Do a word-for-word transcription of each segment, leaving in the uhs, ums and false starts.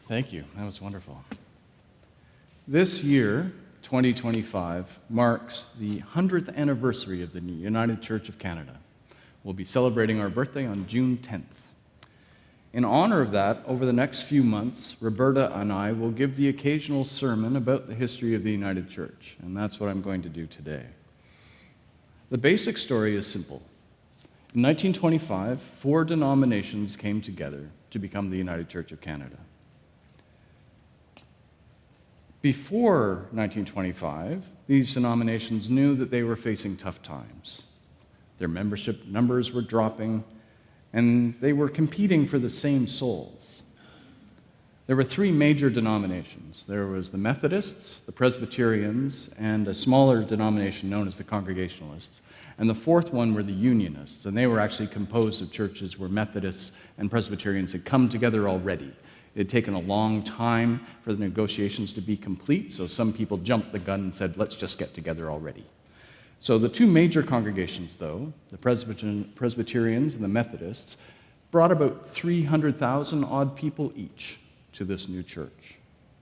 Thank you. That was wonderful. This year, twenty twenty-five, marks the hundredth anniversary of the United Church of Canada. We'll be celebrating our birthday on June tenth. In honor of that, over the next few months, Roberta and I will give the occasional sermon about the history of the United Church, and that's what I'm going to do today. The basic story is simple. In nineteen twenty-five, four denominations came together to become the United Church of Canada. Before nineteen twenty-five, these denominations knew that they were facing tough times. Their membership numbers were dropping, and they were competing for the same souls. There were three major denominations. There was the Methodists, the Presbyterians, and a smaller denomination known as the Congregationalists. And the fourth one were the Unionists, and they were actually composed of churches where Methodists and Presbyterians had come together already. It had taken a long time for the negotiations to be complete, so some people jumped the gun and said, let's just get together already. So the two major congregations, though, the Presbyterians and the Methodists, brought about three hundred thousand odd people each to this new church.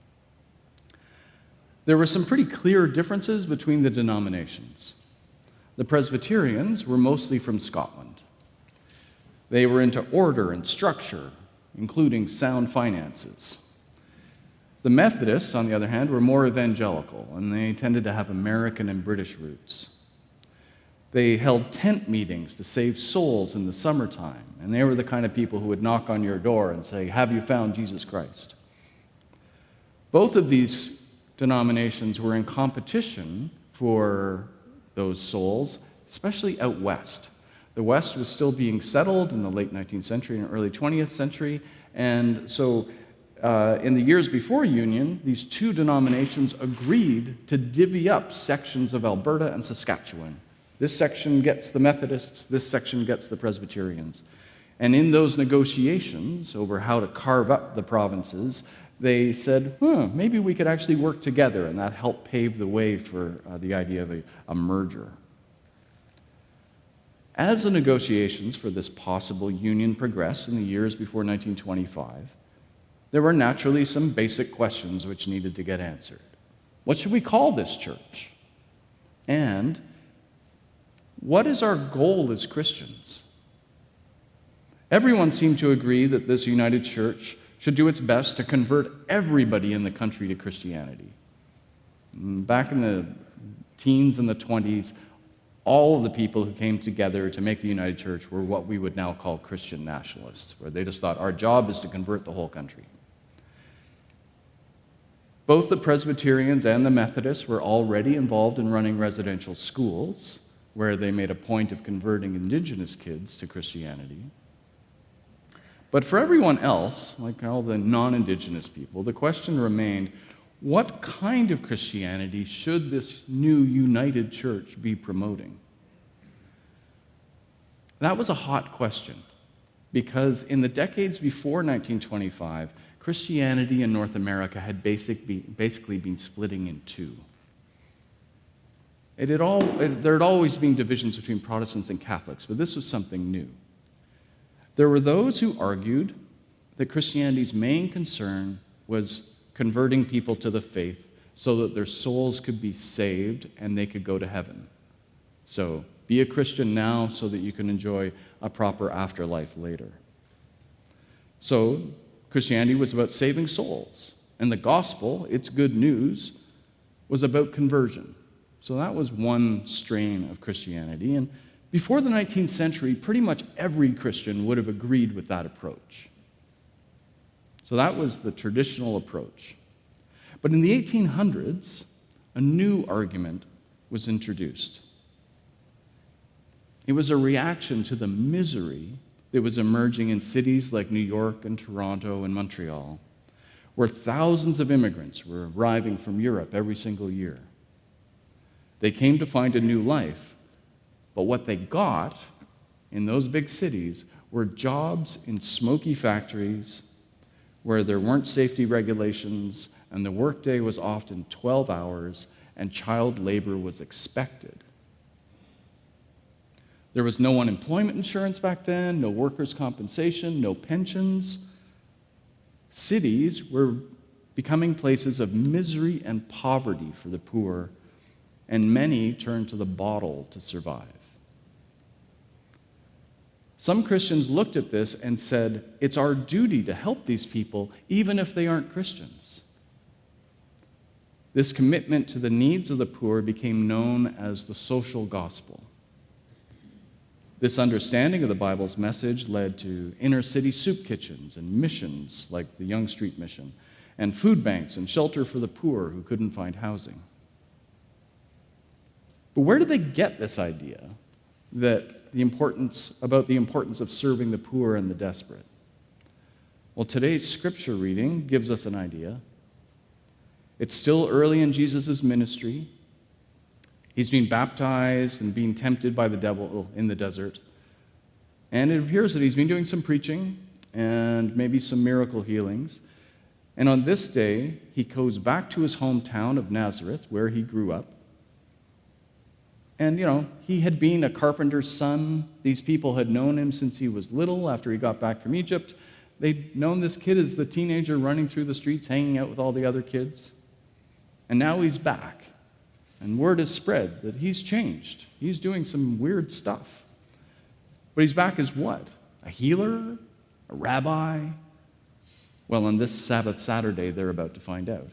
There were some pretty clear differences between the denominations. The Presbyterians were mostly from Scotland. They were into order and structure, including sound finances. The Methodists, on the other hand, were more evangelical, and they tended to have American and British roots. They held tent meetings to save souls in the summertime, and they were the kind of people who would knock on your door and say, have you found Jesus Christ? Both of these denominations were in competition for those souls, especially out west. The West was still being settled in the late nineteenth century and early twentieth century, and so uh, in the years before Union, these two denominations agreed to divvy up sections of Alberta and Saskatchewan. This section gets the Methodists, this section gets the Presbyterians. And in those negotiations over how to carve up the provinces, they said, huh, maybe we could actually work together, and that helped pave the way for uh, the idea of a, a merger. As the negotiations for this possible union progressed in the years before nineteen twenty-five, there were naturally some basic questions which needed to get answered. What should we call this church? And what is our goal as Christians? Everyone seemed to agree that this United Church should do its best to convert everybody in the country to Christianity. Back in the teens and the twenties, all of the people who came together to make the United Church were what we would now call Christian nationalists, where they just thought our job is to convert the whole country. Both the Presbyterians and the Methodists were already involved in running residential schools, where they made a point of converting indigenous kids to Christianity. But for everyone else, like all the non-indigenous people, the question remained, what kind of Christianity should this new united church be promoting? That was a hot question, because in the decades before nineteen twenty-five, Christianity in North America had basic be, basically been splitting in two. It had all, it, there had always been divisions between Protestants and Catholics, but this was something new. There were those who argued that Christianity's main concern was converting people to the faith so that their souls could be saved and they could go to heaven. So, be a Christian now so that you can enjoy a proper afterlife later. So, Christianity was about saving souls, and the gospel, its good news, was about conversion. So that was one strain of Christianity, and before the nineteenth century, pretty much every Christian would have agreed with that approach. So that was the traditional approach. But in the eighteen hundreds, a new argument was introduced. It was a reaction to the misery that was emerging in cities like New York and Toronto and Montreal, where thousands of immigrants were arriving from Europe every single year. They came to find a new life, but what they got in those big cities were jobs in smoky factories where there weren't safety regulations, and the workday was often twelve hours, and child labor was expected. There was no unemployment insurance back then, no workers' compensation, no pensions. Cities were becoming places of misery and poverty for the poor, and many turned to the bottle to survive. Some Christians looked at this and said, it's our duty to help these people, even if they aren't Christians. This commitment to the needs of the poor became known as the social gospel. This understanding of the Bible's message led to inner-city soup kitchens and missions like the Young Street Mission, and food banks and shelter for the poor who couldn't find housing. But where did they get this idea that the importance about the importance of serving the poor and the desperate? Well, today's scripture reading gives us an idea. It's still early in Jesus' ministry. He's being baptized and being tempted by the devil in the desert. And it appears that he's been doing some preaching and maybe some miracle healings. And on this day, he goes back to his hometown of Nazareth, where he grew up. And, you know, he had been a carpenter's son. These people had known him since he was little, after he got back from Egypt. They'd known this kid as the teenager running through the streets, hanging out with all the other kids. And now he's back. And word has spread that he's changed. He's doing some weird stuff. But he's back as what? A healer? A rabbi? Well, on this Sabbath Saturday, they're about to find out.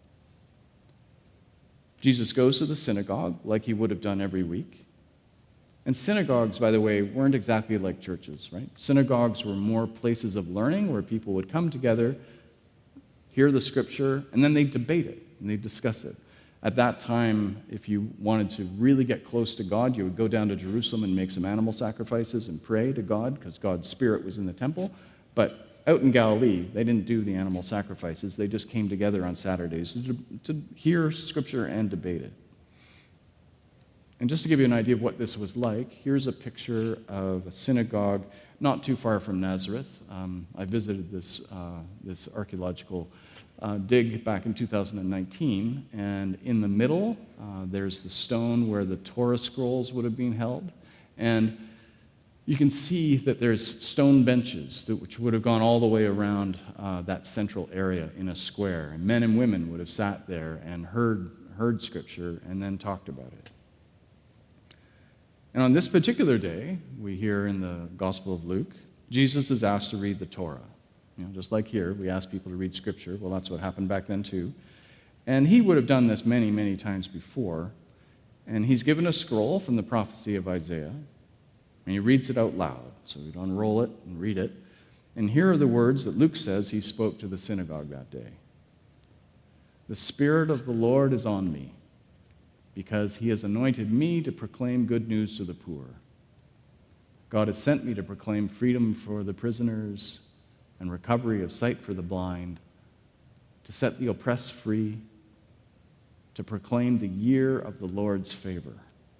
Jesus goes to the synagogue like he would have done every week. And synagogues, by the way, weren't exactly like churches, right? Synagogues were more places of learning where people would come together, hear the scripture, and then they'd debate it and they'd discuss it. At that time, if you wanted to really get close to God, you would go down to Jerusalem and make some animal sacrifices and pray to God because God's Spirit was in the temple. But out in Galilee, they didn't do the animal sacrifices. They just came together on Saturdays to, to hear Scripture and debate it. And just to give you an idea of what this was like, here's a picture of a synagogue not too far from Nazareth. Um, I visited this, uh, this archaeological uh, dig back in two thousand nineteen, and in the middle, uh, there's the stone where the Torah scrolls would have been held. And you can see that there's stone benches that, which would have gone all the way around uh, that central area in a square. And men and women would have sat there and heard, heard Scripture and then talked about it. And on this particular day, we hear in the Gospel of Luke, Jesus is asked to read the Torah. You know, just like here, we ask people to read Scripture. Well, that's what happened back then too. And he would have done this many, many times before. And he's given a scroll from the prophecy of Isaiah. And he reads it out loud. So we'd unroll it and read it. And here are the words that Luke says he spoke to the synagogue that day. The Spirit of the Lord is on me, because he has anointed me to proclaim good news to the poor. God has sent me to proclaim freedom for the prisoners and recovery of sight for the blind, to set the oppressed free, to proclaim the year of the Lord's favor.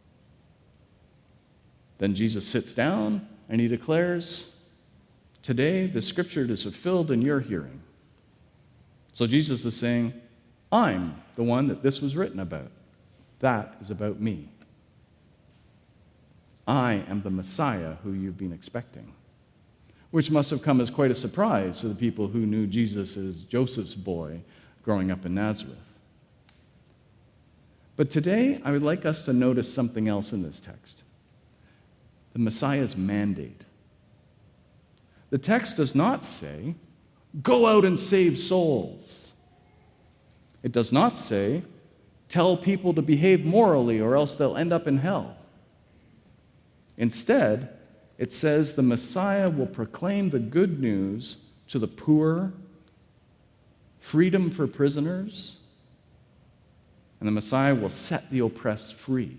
Then Jesus sits down and he declares, today the scripture is fulfilled in your hearing. So Jesus is saying, I'm the one that this was written about. That is about me. I am the Messiah who you've been expecting. Which must have come as quite a surprise to the people who knew Jesus as Joseph's boy growing up in Nazareth. But today, I would like us to notice something else in this text. The Messiah's mandate. The text does not say, go out and save souls. It does not say, tell people to behave morally or else they'll end up in hell. Instead, it says the Messiah will proclaim the good news to the poor, freedom for prisoners, and the Messiah will set the oppressed free.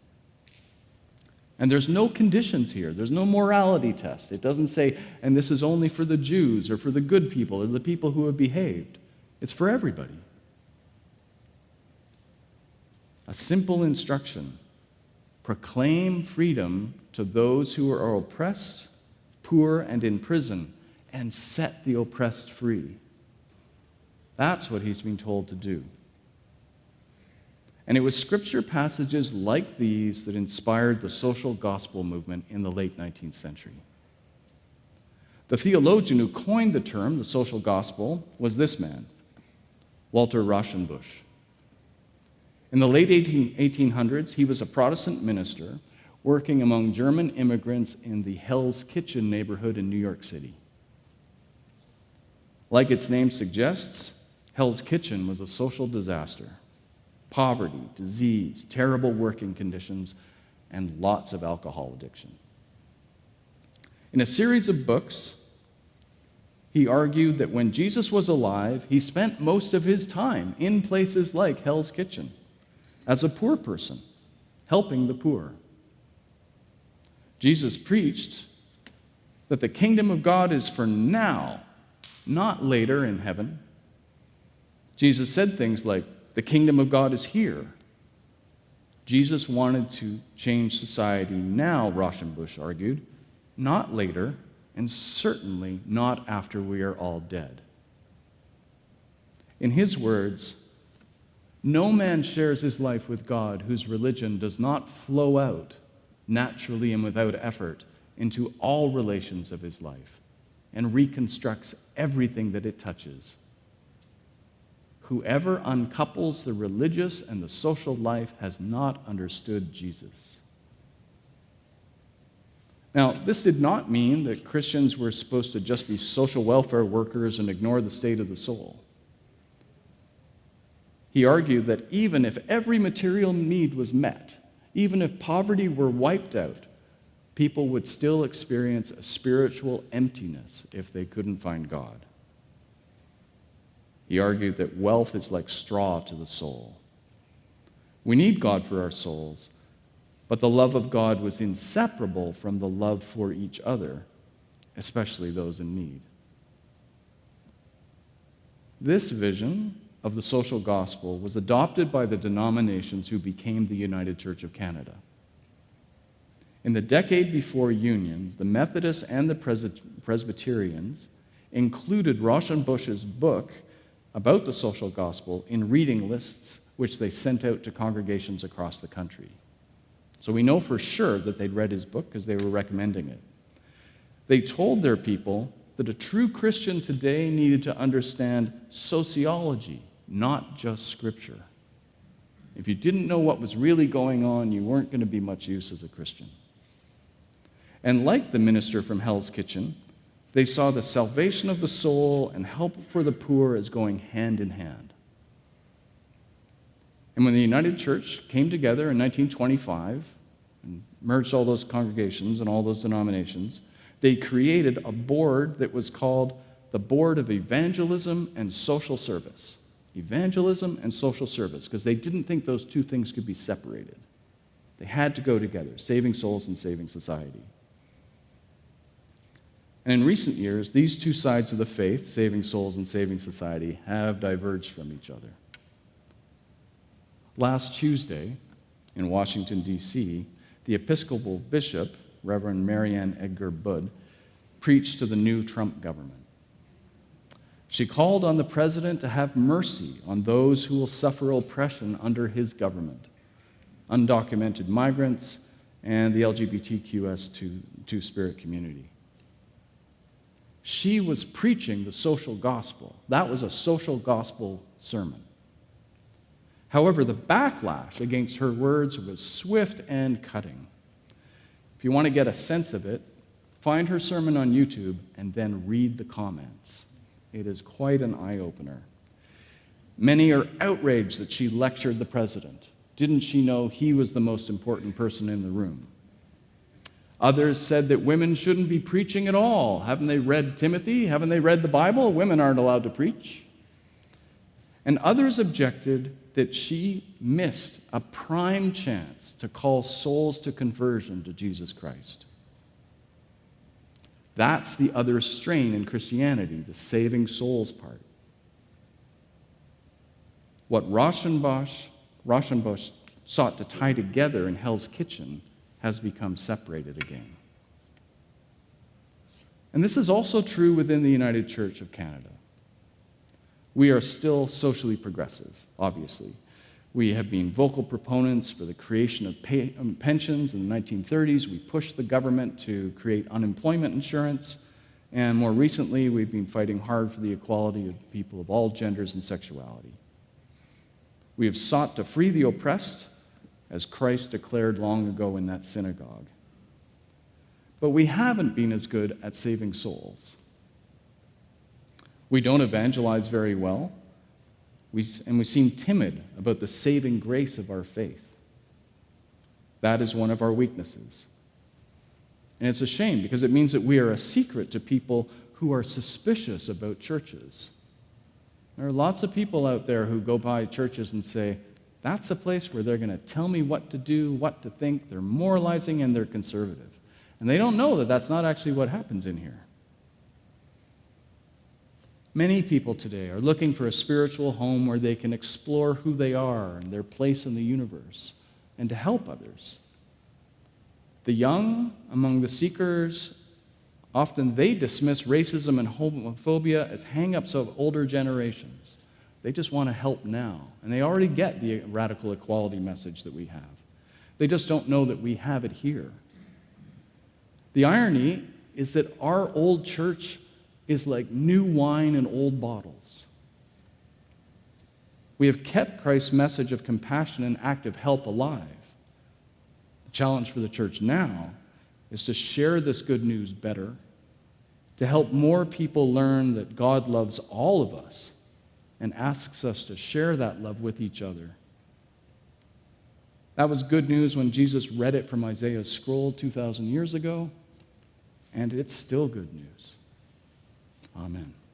And there's no conditions here. There's no morality test. It doesn't say, and this is only for the Jews or for the good people or the people who have behaved. It's for everybody. A simple instruction. Proclaim freedom to those who are oppressed, poor, and in prison, and set the oppressed free. That's what he's been told to do. And it was scripture passages like these that inspired the social gospel movement in the late nineteenth century. The theologian who coined the term, the social gospel, was this man, Walter Rauschenbusch. In the late eighteen hundreds, he was a Protestant minister working among German immigrants in the Hell's Kitchen neighborhood in New York City. Like its name suggests, Hell's Kitchen was a social disaster. Poverty, disease, terrible working conditions, and lots of alcohol addiction. In a series of books, he argued that when Jesus was alive, he spent most of his time in places like Hell's Kitchen as a poor person, helping the poor. Jesus preached that the kingdom of God is for now, not later in heaven. Jesus said things like, the kingdom of God is here. Jesus wanted to change society now, Rauschenbusch argued, not later, and certainly not after we are all dead. In his words, no man shares his life with God whose religion does not flow out naturally and without effort into all relations of his life and reconstructs everything that it touches. Whoever uncouples the religious and the social life has not understood Jesus. Now, this did not mean that Christians were supposed to just be social welfare workers and ignore the state of the soul. He argued that even if every material need was met, even if poverty were wiped out, people would still experience a spiritual emptiness if they couldn't find God. He argued that wealth is like straw to the soul. We need God for our souls, but the love of God was inseparable from the love for each other, especially those in need. This vision of the social gospel was adopted by the denominations who became the United Church of Canada. In the decade before Union, the Methodists and the Pres- Presbyterians included Rauschenbusch's book about the social gospel in reading lists which they sent out to congregations across the country. So we know for sure that they'd read his book because they were recommending it. They told their people that a true Christian today needed to understand sociology, not just Scripture. If you didn't know what was really going on, you weren't going to be much use as a Christian. And like the minister from Hell's Kitchen, they saw the salvation of the soul and help for the poor as going hand in hand. And when the United Church came together in nineteen twenty-five and merged all those congregations and all those denominations, they created a board that was called the Board of Evangelism and Social Service. Evangelism and social service, because they didn't think those two things could be separated. They had to go together, saving souls and saving society. And in recent years, these two sides of the faith, saving souls and saving society, have diverged from each other. Last Tuesday, in Washington, D C, the Episcopal Bishop, Reverend Marianne Edgar Budd, preached to the new Trump government. She called on the president to have mercy on those who will suffer oppression under his government, undocumented migrants and the L G B T Q S two spirit community. She was preaching the social gospel. That was a social gospel sermon. However, the backlash against her words was swift and cutting. If you want to get a sense of it, find her sermon on YouTube and then read the comments. It is quite an eye-opener. Many are outraged that she lectured the president. Didn't she know he was the most important person in the room? Others said that women shouldn't be preaching at all. Haven't they read Timothy? Haven't they read the Bible? Women aren't allowed to preach. And others objected that she missed a prime chance to call souls to conversion to Jesus Christ. That's the other strain in Christianity, the saving souls part. What Rauschenbusch, Rauschenbusch sought to tie together in Hell's Kitchen has become separated again. And this is also true within the United Church of Canada. We are still socially progressive, obviously. We have been vocal proponents for the creation of pay, um, pensions in the nineteen thirties. We pushed the government to create unemployment insurance, And more recently, we've been fighting hard for the equality of people of all genders and sexuality. We have sought to free the oppressed, as Christ declared long ago in that synagogue. But we haven't been as good at saving souls. We don't evangelize very well, we, and we seem timid about the saving grace of our faith. That is one of our weaknesses. And it's a shame because it means that we are a secret to people who are suspicious about churches. There are lots of people out there who go by churches and say, that's a place where they're going to tell me what to do, what to think. They're moralizing and they're conservative. And they don't know that that's not actually what happens in here. Many people today are looking for a spiritual home where they can explore who they are and their place in the universe and to help others. The young among the seekers, often they dismiss racism and homophobia as hang-ups of older generations. They just want to help now, and they already get the radical equality message that we have. They just don't know that we have it here. The irony is that our old church is like new wine in old bottles. We have kept Christ's message of compassion and active help alive. The challenge for the church now is to share this good news better, to help more people learn that God loves all of us and asks us to share that love with each other. That was good news when Jesus read it from Isaiah's scroll two thousand years ago, and it's still good news. Amen.